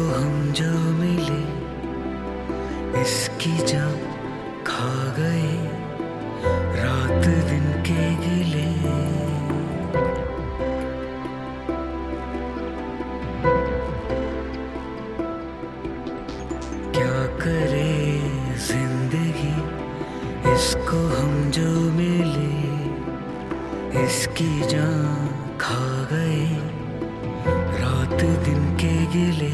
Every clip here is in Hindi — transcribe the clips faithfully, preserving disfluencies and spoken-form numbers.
हम जो मिले इसकी जब खा गए रात दिन के गिले। क्या करे जिंदगी इसको हम जो मिले इसकी जान खा गए रात दिन के गिले,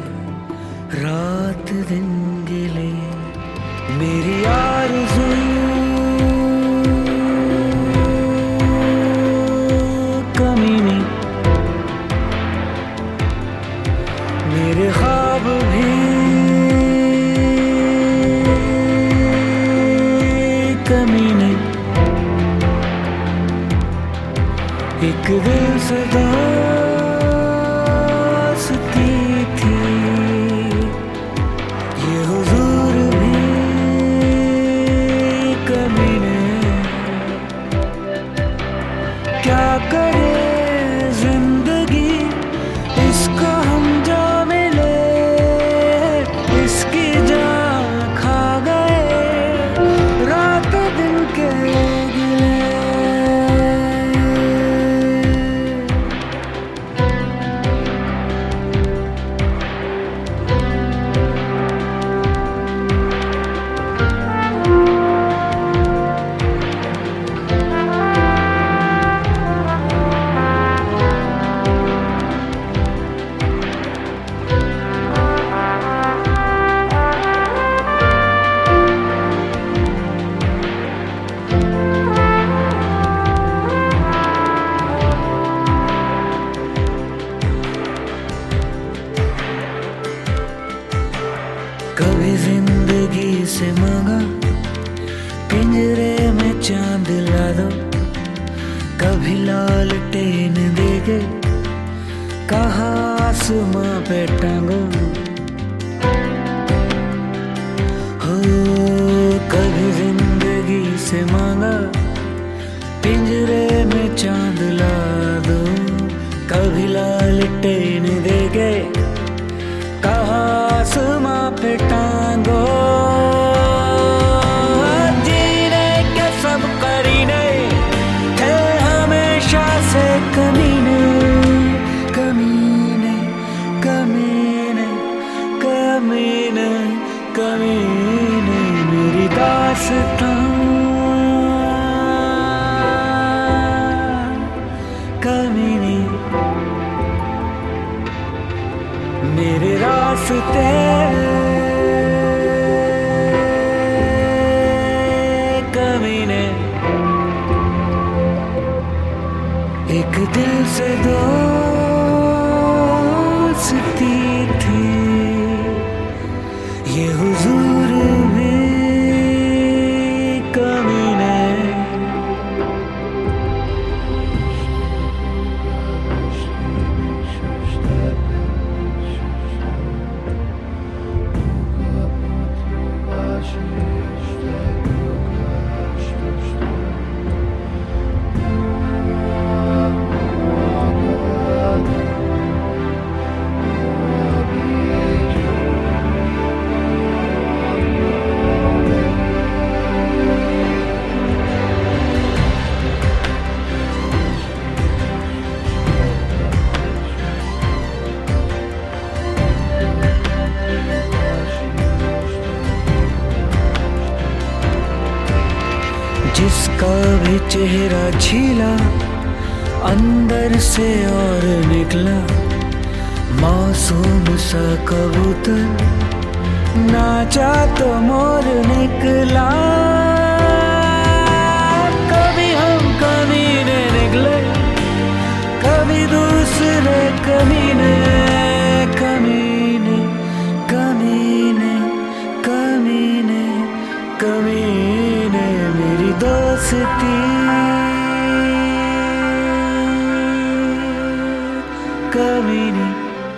रात दिन गिले। मेरी आरज़ू कमीनी, मेरे ख्वाब भी कमीने। एक दिल से दोस्ती थी, ये हुजूर भी कमीने। क्या करे जिंदगी इसको हम जो मिले इसकी जान खा गए रात दिन के गिले। कभी जिंदगी से मांगा पिंजरे में चांद ला दो, कभी लालटेन दे के कहा आसमां पे टांगो। हो कभी जिंदगी से मांगा पिंजरे में चांद ला दो, कभी लालटेन दे के कहा आसमां पे टांगो। जीने के सब करीने थे हमेशा से कमीने, कमीने कमीने कमीने कमीने। मेरी दास्तां कमीने, मेरे रास्ते कमीने। एक दिल से दोस्ती थी, ये हुजूर भी कमीने। जिसका भी चेहरा छीला अंदर से और निकला मासूम सा कबूतर, नाचा तो मोर निकला। कभी हम कमीने निकले कभी दूसरे कमीने, कमीने कमीने कमीने कमीने। मेरी दोस्ती कमीने,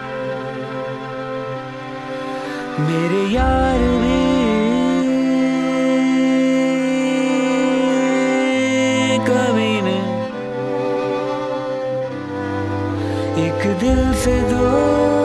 मेरे यार भी कमीने। एक दिल से दो